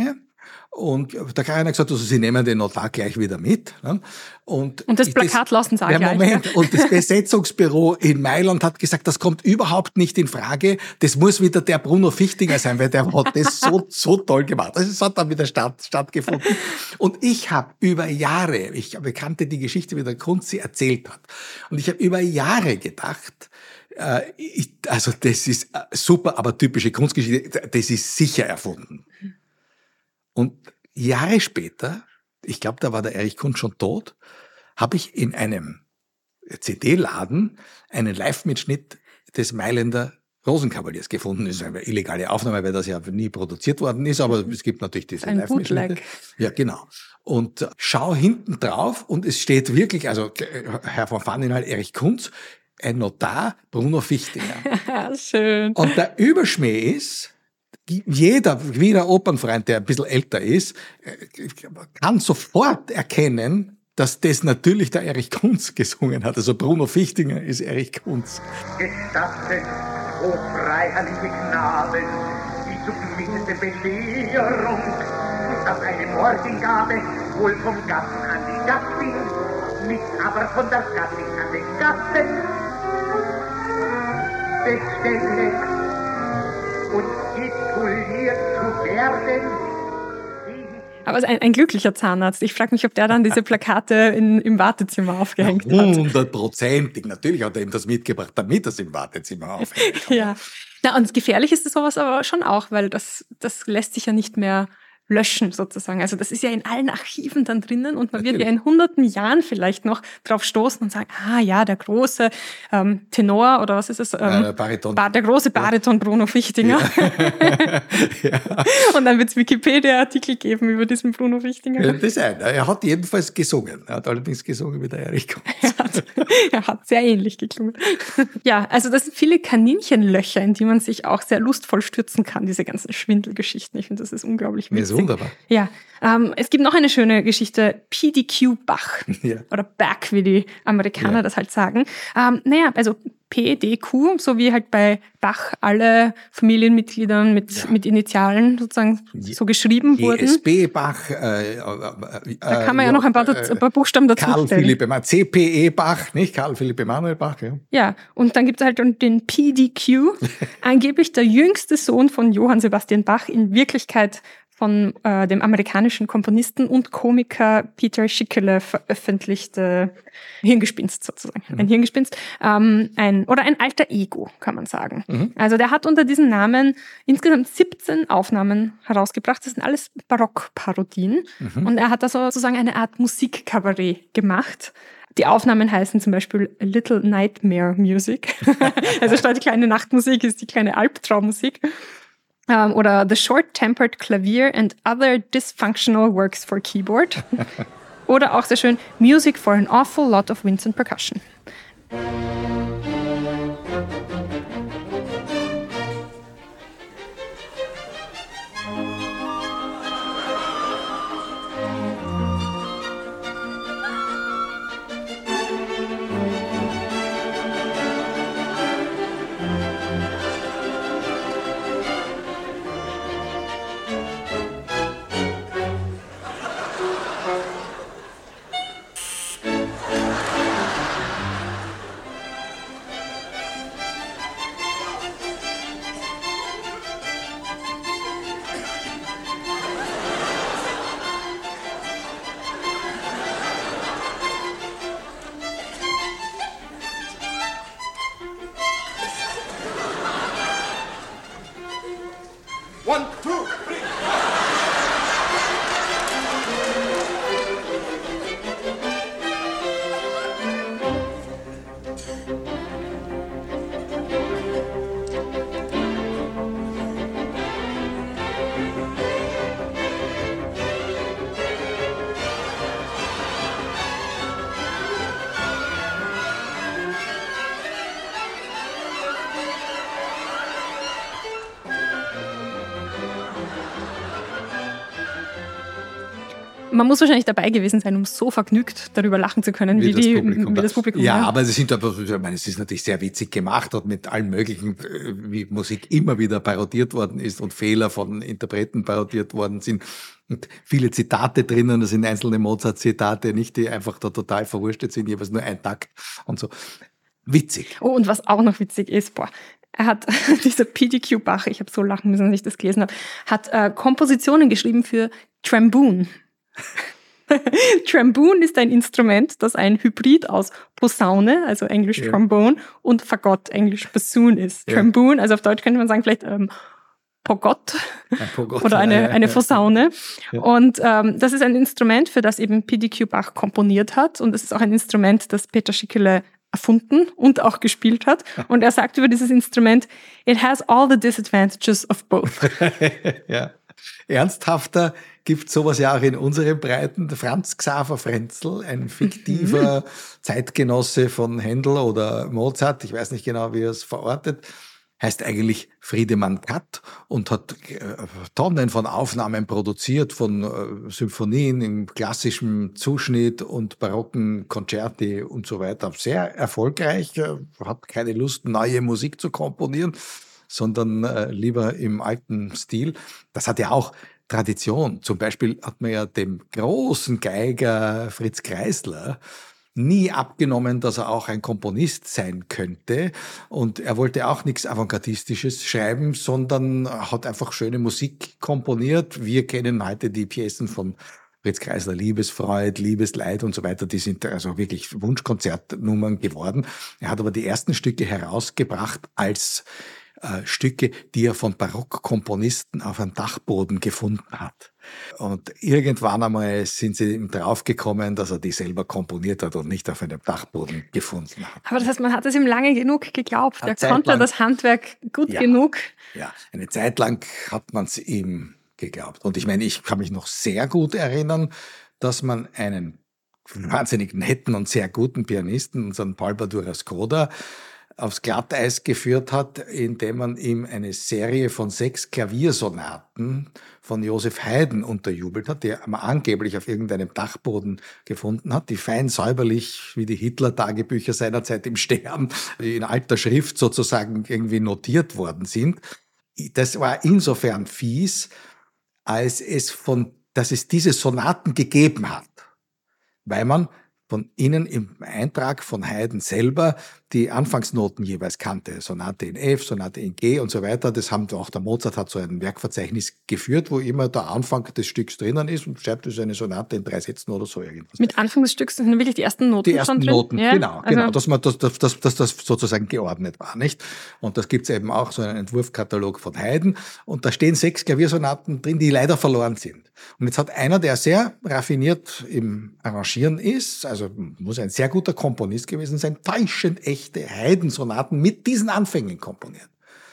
Und der Karin hat gesagt, also sie nehmen den Notar gleich wieder mit. Und, und das Plakat das, lassen sie auch ja, gleich. Moment. Ja. Und das Besetzungsbüro in Mailand hat gesagt, das kommt überhaupt nicht in Frage. Das muss wieder der Bruno Fichtinger sein, weil der hat das so, so toll gemacht. Also es hat dann wieder statt, stattgefunden. Und ich habe über Jahre, ich kannte die Geschichte, wie der Kunz sie erzählt hat. Und ich habe über Jahre gedacht, äh, ich, also das ist super, aber typische Kunstgeschichte, das ist sicher erfunden. Und Jahre später, ich glaube, da war der Erich Kunz schon tot, habe ich in einem C D-Laden einen Live-Mitschnitt des Mailänder Rosenkavaliers gefunden. Das ist eine illegale Aufnahme, weil das ja nie produziert worden ist, aber es gibt natürlich diese Live-Mitschnitte. Ja, genau. Und schau hinten drauf und es steht wirklich, also Herr von Faninal, Erich Kunz, ein Notar, Bruno Fichtinger. Schön. Und der Überschmäh ist, jeder Wiener Opernfreund, der ein bisschen älter ist, kann sofort erkennen, dass das natürlich der Erich Kunz gesungen hat. Also Bruno Fichtinger ist Erich Kunz. Gestattet, o freiherrliche Knaben, die submisseste Bescherung, dass eine Morgengabe wohl vom Gatten an die Stadt ging, nicht aber von der Gattin an den Gatten. Bestelle und tituliert zu werden. Aber ein, ein glücklicher Zahnarzt. Ich frage mich, ob der dann diese Plakate in, im Wartezimmer aufgehängt ja, hat. Hundertprozentig. Natürlich hat er ihm das mitgebracht, damit er es im Wartezimmer aufhängt. Ja. Na, und gefährlich ist sowas aber schon auch, weil das, das lässt sich ja nicht mehr löschen sozusagen. Also das ist ja in allen Archiven dann drinnen und man Natürlich. wird ja in hunderten Jahren vielleicht noch drauf stoßen und sagen, ah ja, der große ähm, Tenor oder was ist es? Ähm, ja, Bariton. Ba- der große Bariton Bruno Fichtinger. Ja. Ja. Und dann wird es Wikipedia-Artikel geben über diesen Bruno Fichtinger. Ja, das ist ein. Er hat jedenfalls gesungen. Er hat allerdings gesungen wie der Erich Kunz. Er hat, er hat sehr ähnlich geklungen. Ja, also das sind viele Kaninchenlöcher, in die man sich auch sehr lustvoll stürzen kann, diese ganzen Schwindelgeschichten. Ich finde, das ist unglaublich witzig. Wunderbar. Ja, ähm, es gibt noch eine schöne Geschichte, P D Q Bach ja. oder Bach, wie die Amerikaner ja. das halt sagen. Ähm, naja, also P D Q, so wie halt bei Bach alle Familienmitgliedern mit, ja. mit Initialen sozusagen so geschrieben wurden. G S B Bach. Äh, äh, da kann man ja, ja noch ein paar, äh, ein paar Buchstaben dazu Karl stellen. Philipp Emanuel, C P E Bach, nicht Karl Philipp Emanuel Bach. Ja, ja, und dann gibt es halt den P D Q, angeblich der jüngste Sohn von Johann Sebastian Bach, in Wirklichkeit von äh, dem amerikanischen Komponisten und Komiker Peter Schickele veröffentlichte Hirngespinst sozusagen. Mhm. Ein Hirngespinst, ähm, ein, oder ein alter Ego, kann man sagen. Mhm. Also der hat unter diesem Namen insgesamt siebzehn Aufnahmen herausgebracht. Das sind alles Barockparodien. Mhm. Und er hat da sozusagen eine Art Musikkabarett gemacht. Die Aufnahmen heißen zum Beispiel Little Nightmare Music. Also statt die kleine Nachtmusik ist die kleine Albtraummusik. Um, oder The Short-Tempered Clavier and Other Dysfunctional Works for Keyboard. Oder auch sehr schön Music for an Awful Lot of Winds and Percussion. Man muss wahrscheinlich dabei gewesen sein, um so vergnügt darüber lachen zu können, wie, wie, das, die, Publikum wie das Publikum. Ja, ja, aber sie sind, ich meine, es ist natürlich sehr witzig gemacht und mit allen möglichen, wie Musik immer wieder parodiert worden ist und Fehler von Interpreten parodiert worden sind. Und viele Zitate drinnen, das sind einzelne Mozart-Zitate, nicht die einfach da total verwurstet sind, jeweils nur ein Takt und so. Witzig. Oh, und was auch noch witzig ist, boah, er hat, dieser P D Q Bach, ich habe so lachen müssen, als ich das gelesen habe, hat äh, Kompositionen geschrieben für Trombone. Trombone ist ein Instrument, das ein Hybrid aus Posaune, also englisch ja. Trombone, und Fagott, englisch Bassoon ist. Ja. Trombone, also auf Deutsch könnte man sagen vielleicht ähm, Pogott, ein Pogott oder eine, ja, ja. eine Posaune. Ja. Und ähm, das ist ein Instrument, für das eben P D Q Bach komponiert hat. Und es ist auch ein Instrument, das Peter Schickele erfunden und auch gespielt hat. Und er sagt über dieses Instrument, it has all the disadvantages of both. Ja. Ernsthafter gibt sowas ja auch in unseren Breiten. Franz Xaver Frenzel, ein fiktiver mhm. Zeitgenosse von Händel oder Mozart, ich weiß nicht genau, wie er es verortet, heißt eigentlich Friedemann Katt und hat äh, Tonnen von Aufnahmen produziert, von äh, Symphonien im klassischen Zuschnitt und barocken Concerti und so weiter. Sehr erfolgreich, äh, hat keine Lust, neue Musik zu komponieren, sondern äh, lieber im alten Stil. Das hat ja auch Tradition. Zum Beispiel hat man ja dem großen Geiger Fritz Kreisler nie abgenommen, dass er auch ein Komponist sein könnte. Und er wollte auch nichts Avantgardistisches schreiben, sondern hat einfach schöne Musik komponiert. Wir kennen heute die Pjecen von Fritz Kreisler, Liebesfreud, Liebesleid und so weiter. Die sind also wirklich Wunschkonzertnummern geworden. Er hat aber die ersten Stücke herausgebracht als äh, Stücke, die er von Barockkomponisten auf einem Dachboden gefunden hat. Und irgendwann einmal sind sie ihm draufgekommen, dass er die selber komponiert hat und nicht auf einem Dachboden gefunden hat. Aber das heißt, man hat es ihm lange genug geglaubt. Er konnte lang, das Handwerk gut ja, genug. Ja, eine Zeit lang hat man es ihm geglaubt. Und ich meine, ich kann mich noch sehr gut erinnern, dass man einen wahnsinnig netten und sehr guten Pianisten, unseren Paul Badura Skoda, aufs Glatteis geführt hat, indem man ihm eine Serie von sechs Klaviersonaten von Joseph Haydn unterjubelt hat, die er angeblich auf irgendeinem Dachboden gefunden hat, die fein säuberlich, wie die Hitler-Tagebücher seinerzeit im Stern, in alter Schrift sozusagen irgendwie notiert worden sind. Das war insofern fies, als es von, dass es diese Sonaten gegeben hat, weil man von ihnen im Eintrag von Haydn selber die Anfangsnoten jeweils kannte. Sonate in F, Sonate in G und so weiter. Das haben auch der Mozart hat so ein Werkverzeichnis geführt, wo immer der Anfang des Stücks drinnen ist und schreibt es eine Sonate in drei Sätzen oder so irgendwas. Mit Anfang des Stücks sind wirklich die ersten Noten Die ersten schon drin? Noten, ja, genau, also genau, dass man das, das, das, das, das sozusagen geordnet war, nicht? Und das gibt's eben auch, so einen Entwurfkatalog von Haydn. Und da stehen sechs Klaviersonaten drin, die leider verloren sind. Und jetzt hat einer, der sehr raffiniert im Arrangieren ist, also muss ein sehr guter Komponist gewesen sein, täuschend echte Haydn-Sonaten mit diesen Anfängen komponiert.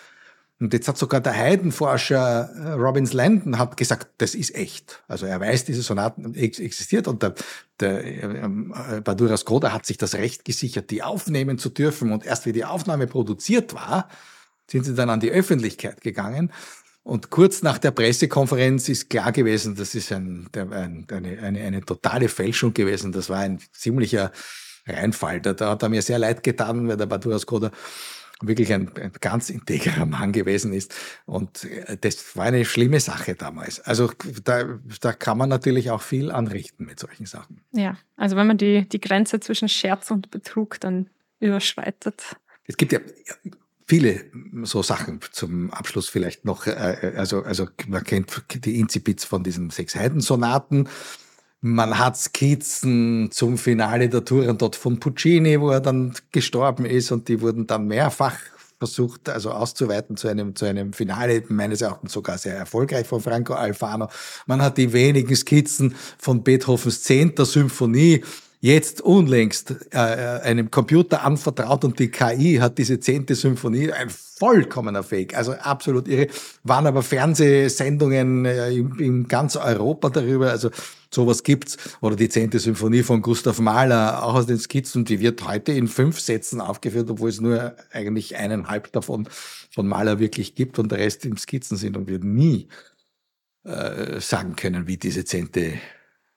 Und jetzt hat sogar der Haydn-Forscher Robbins Landon hat gesagt, das ist echt. Also er weiß, diese Sonaten existiert und der, der äh, Badura Skoda hat sich das Recht gesichert, die aufnehmen zu dürfen. Und erst wie die Aufnahme produziert war, sind sie dann an die Öffentlichkeit gegangen. Und kurz nach der Pressekonferenz ist klar gewesen, das ist ein, ein, eine, eine, eine totale Fälschung gewesen. Das war ein ziemlicher Reinfall. Da, da hat er mir sehr leid getan, weil der Badura Skoda wirklich ein, ein ganz integrer Mann gewesen ist. Und das war eine schlimme Sache damals. Also da, da kann man natürlich auch viel anrichten mit solchen Sachen. Ja, also wenn man die, die Grenze zwischen Scherz und Betrug dann überschreitet. Es gibt ja viele so Sachen zum Abschluss vielleicht noch. Also, also man kennt die Incipits von diesen sechs Haydn-Sonaten. Man hat Skizzen zum Finale der Turandot von Puccini, wo er dann gestorben ist, und die wurden dann mehrfach versucht, also auszuweiten zu einem, zu einem Finale, meines Erachtens sogar sehr erfolgreich von Franco Alfano. Man hat die wenigen Skizzen von Beethovens zehnter Symphonie jetzt unlängst äh, einem Computer anvertraut, und die K I hat diese zehnte Symphonie, ein vollkommener Fake, also absolut irre, waren aber Fernsehsendungen äh, in, in ganz Europa darüber, also sowas gibt's. Oder die zehnte Symphonie von Gustav Mahler, auch aus den Skizzen, die wird heute in fünf Sätzen aufgeführt, obwohl es nur eigentlich eineinhalb davon von Mahler wirklich gibt und der Rest in Skizzen sind, und wir nie äh, sagen können, wie diese zehnte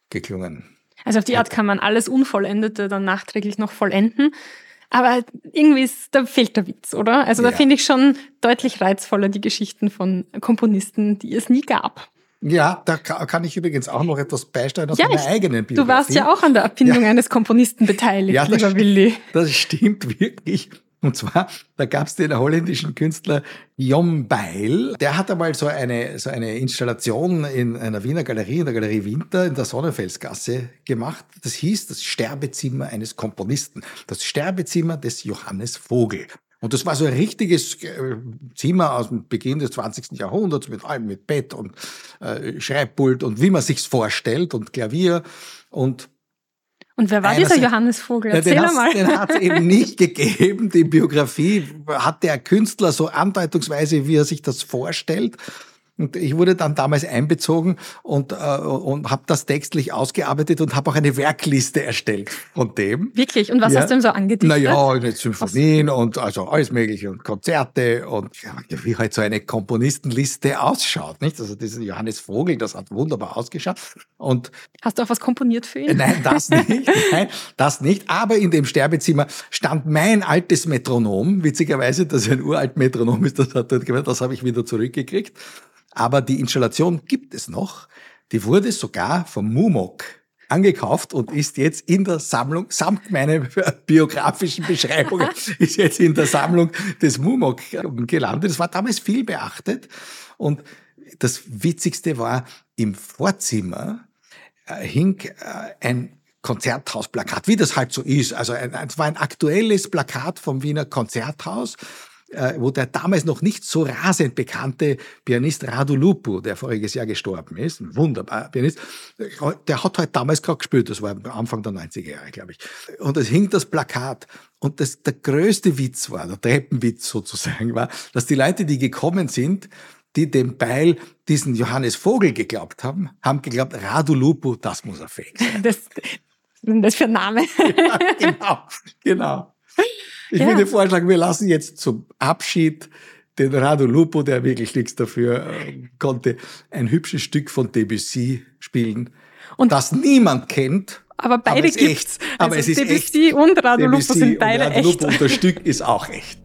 geklungen. Also auf die Art kann man alles Unvollendete dann nachträglich noch vollenden. Aber irgendwie ist, da fehlt der Witz, oder? Also da Ja. finde ich schon deutlich reizvoller die Geschichten von Komponisten, die es nie gab. Ja, da kann ich übrigens auch noch etwas beisteuern aus Ja, meiner ich- eigenen Biografie. Du warst ja auch an der Erfindung Ja. eines Komponisten beteiligt, Ja, das lieber st- Willi. Das stimmt wirklich. Und zwar, da gab es den holländischen Künstler Jon Beil. Der hat einmal so eine, so eine Installation in einer Wiener Galerie, in der Galerie Winter in der Sonnenfelsgasse gemacht. Das hieß das Sterbezimmer eines Komponisten. Das Sterbezimmer des Johannes Vogel. Und das war so ein richtiges äh, Zimmer aus dem Beginn des zwanzigsten Jahrhunderts mit allem, mit Bett und äh, Schreibpult und wie man sich's vorstellt und Klavier und Und wer war Einerseits- dieser Johannes Vogel? ja, Erzähl den mal. hat's- Den hat es eben nicht gegeben. Die Biografie hat der Künstler so andeutungsweise, wie er sich das vorstellt. Und ich wurde dann damals einbezogen und, äh, und habe das textlich ausgearbeitet und habe auch eine Werkliste erstellt von dem. Wirklich? Und was Ja. hast du ihm so angedichtet? Naja, eine Symphonien und also alles mögliche und Konzerte und ja, wie halt so eine Komponistenliste ausschaut, nicht? Also dieser Johannes Vogel, das hat wunderbar ausgeschaut. Und Hast du auch was komponiert für ihn? Nein, das nicht. Nein, das nicht. Aber in dem Sterbezimmer stand mein altes Metronom. Witzigerweise, dass ein uralt Metronom ist, das hat dort gemacht, das habe ich wieder zurückgekriegt. Aber die Installation gibt es noch. Die wurde sogar vom Mumok angekauft und ist jetzt in der Sammlung, samt meinen biografischen Beschreibungen, ist jetzt in der Sammlung des Mumok gelandet. Das war damals viel beachtet. Und das Witzigste war, im Vorzimmer äh, hing äh, ein Konzerthausplakat, wie das halt so ist. Also ein, es war ein aktuelles Plakat vom Wiener Konzerthaus, äh, wo der damals noch nicht so rasend bekannte Pianist Radu Lupu, der voriges Jahr gestorben ist, ein wunderbarer Pianist, der hat halt damals gerade gespielt, das war am Anfang der neunziger Jahre, glaube ich. Und es hing das Plakat. Und das, der größte Witz war, der Treppenwitz sozusagen war, dass die Leute, die gekommen sind, die dem Beil diesen Johannes Vogel geglaubt haben, haben geglaubt, Radu Lupu, das muss er fake sein. Das, was ist denn das für ein Name? Ja, genau, genau. Ich Ja. würde vorschlagen, wir lassen jetzt zum Abschied den Radu Lupu, der wirklich nichts dafür äh, konnte, ein hübsches Stück von Debussy spielen, Und- das niemand kennt. Aber beide es ist gibt's. echt. Aber Also es ist Debussy echt. und Radu Lupu Debussy sind und beide Radu echt. Lupu und das Stück ist auch echt.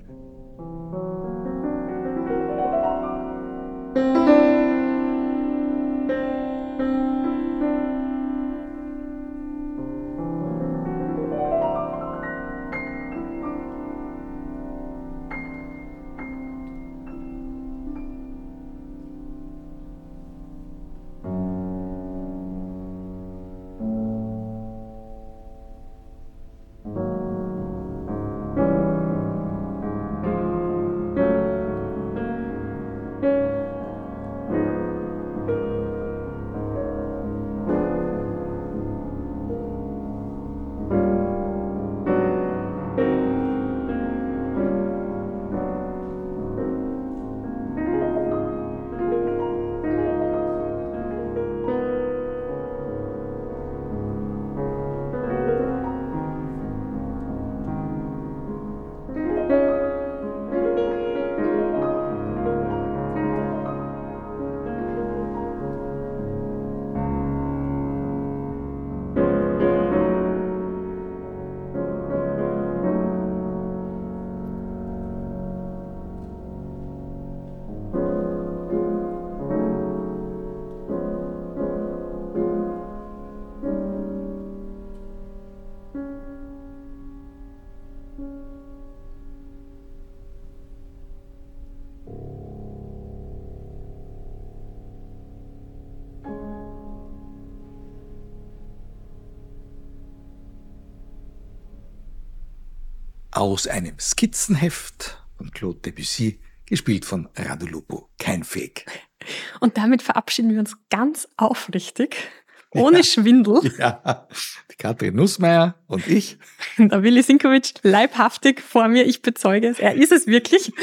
Aus einem Skizzenheft von Claude Debussy, gespielt von Radu Lupu. Kein Fake. Und damit verabschieden wir uns ganz aufrichtig, ohne Schwindel. Ja, die Katrin Nussmeier und ich. Der Willi Sinkovic leibhaftig vor mir, ich bezeuge es. Er ist es wirklich.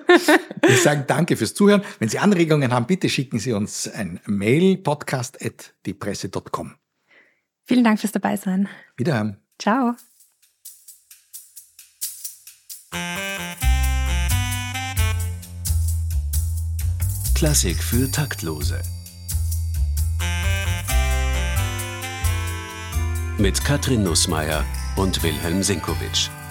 Wir sagen danke fürs Zuhören. Wenn Sie Anregungen haben, bitte schicken Sie uns ein Mail, podcast at diepresse punkt com. Vielen Dank fürs Dabeisein. Wiederhören. Ciao. Klassik für Taktlose. mit Katrin Nussmeier und Wilhelm Senkowitsch.